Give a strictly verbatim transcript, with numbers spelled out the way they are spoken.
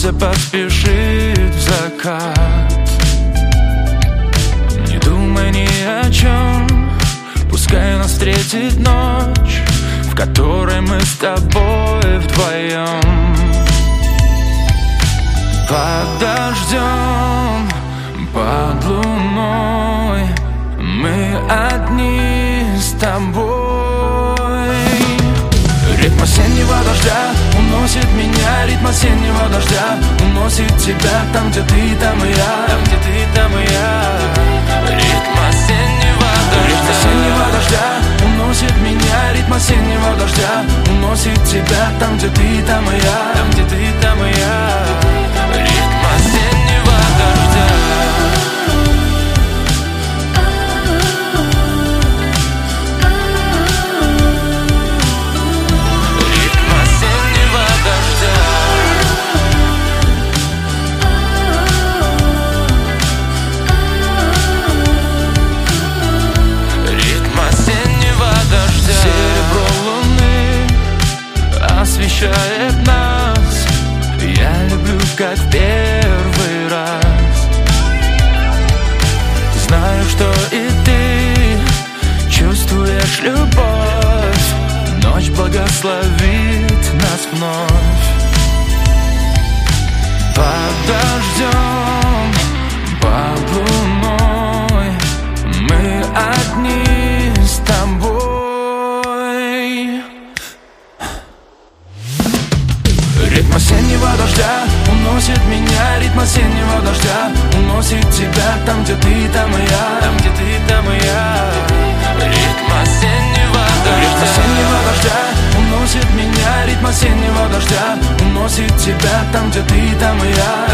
солнце поспешит в закат. Не думай ни о чем, пускай нас встретит ночь, в которой мы с тобой вдвоем. Под дождем, под луной мы одни с тобой. Ритм осеннего дождя уносит меня, ритм осеннего дождя уносит тебя. Там, где ты, там и я, там, где ты, там и я. Ритм осеннего дождя, ритм осеннего дождя уносит меня, ритм осеннего дождя уносит тебя. Там, где ты, там и я, там, где ты, там и я. Ритм осеннего дождя. Освещает нас, я люблю, как в первый раз. Знаю, что и ты чувствуешь любовь. Ночь благословит нас вновь. Под дождем, под луной мы одни с тобой. Ритм осеннего дождя уносит меня, ритм осеннего дождя уносит тебя. Там, где ты, там и я, там, где ты, там и я. Ритм осеннего дождя, ритм осеннего дождя уносит меня, ритм осеннего дождя уносит тебя. Там, где ты, там и я.